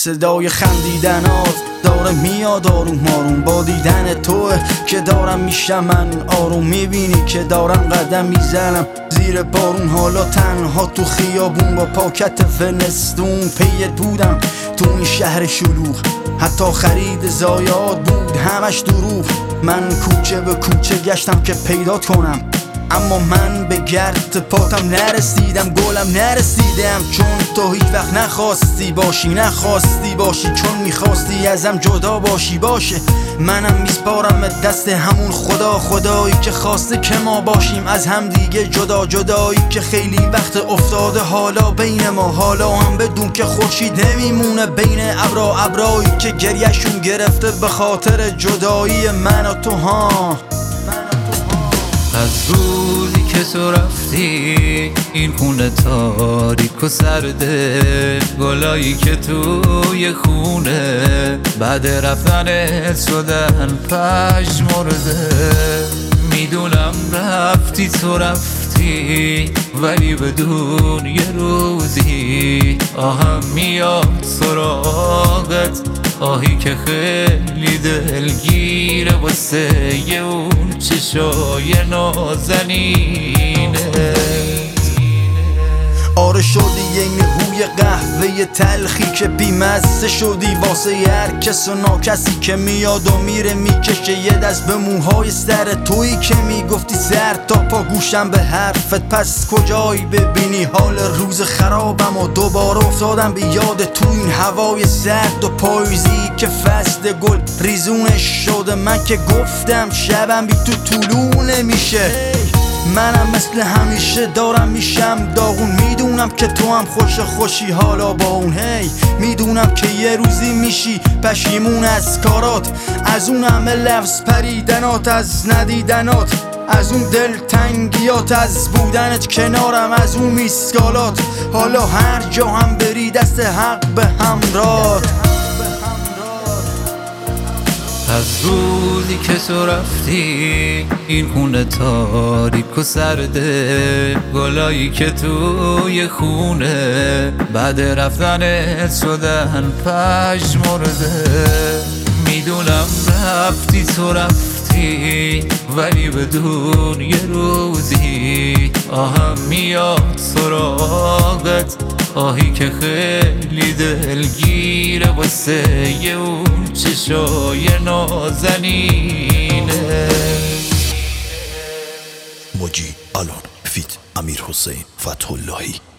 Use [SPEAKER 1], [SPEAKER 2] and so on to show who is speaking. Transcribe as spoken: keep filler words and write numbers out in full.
[SPEAKER 1] صدای خندیدنات داره میاد آروم آروم، با دیدن توه که دارم میشم من آروم. میبینی که دارم قدم میزنم زیر بارون، حالا تنها تو خیابون با پاکت فنستون. پیت بودم تو این شهر شلوغ، حتی خرید زایات بود همش دروغ. من کوچه به کوچه گشتم که پیدات کنم، اما من به گرد پاتم نرسیدم، گلم نرسیدم. چون تو هیچ وقت نخواستی باشی، نخواستی باشی چون میخواستی ازم جدا باشی. باشه منم میسپارم دست همون خدا، خدایی که خواسته که ما باشیم از هم دیگه جدا. جدایی که خیلی وقت افتاده حالا بین ما، حالا هم بدون که خورشید نمیمونه بین ابرا. ابرایی که گریهشون گرفته به خاطر جدایی من و تو ها.
[SPEAKER 2] از روزی که تو رفتی این خونه تاریک و سرده، گلایی که توی خونه بعد رفتنت شدن پژمرده. میدونم رفتی تو رفتی، ولی بدون یه روزی آهم میاد سراغت، آهی که خیلی دلگیره واسه اون چشای نازنینه.
[SPEAKER 1] آره شدی این بوی قهوه تلخی که بیمزه شدی واسه هر کس و ناکسی که میاد و میره میکشه یه دست به موهای سر تویی که میگفتی سر تا پا گوشم به حرفت. پس کجایی ببینی حال روز خرابم و دوباره افتادم به یاد تو این هوای سرد و پاییزی که فصل گل ریزونش شده. من که گفتم شبم بی تو طولو نمیشه، منم مثل همیشه دارم میشم داغون. میدونم که تو هم خوش خوشی حالا با اون، هی میدونم که یه روزی میشی پشیمون از کارات، از اون همه لفظ پریدنات، از ندیدنات، از اون دلتنگیات، از بودنت کنارم، از اون میسکالات. حالا هر جا هم بری دست حق به همراهت.
[SPEAKER 2] از روزی که تو رفتی این خونه تاریک و سرده، گلایی که توی خونه بعد رفتنت شدن پژمرده. میدونم رفتی تو رفتی، ولی بدون یه روزی آهم میاد سراغت، آهی که خیلی دلگیره واسه اون چشای نازنینه.
[SPEAKER 3] موجی الان فیت امیر حسین فتح اللهی.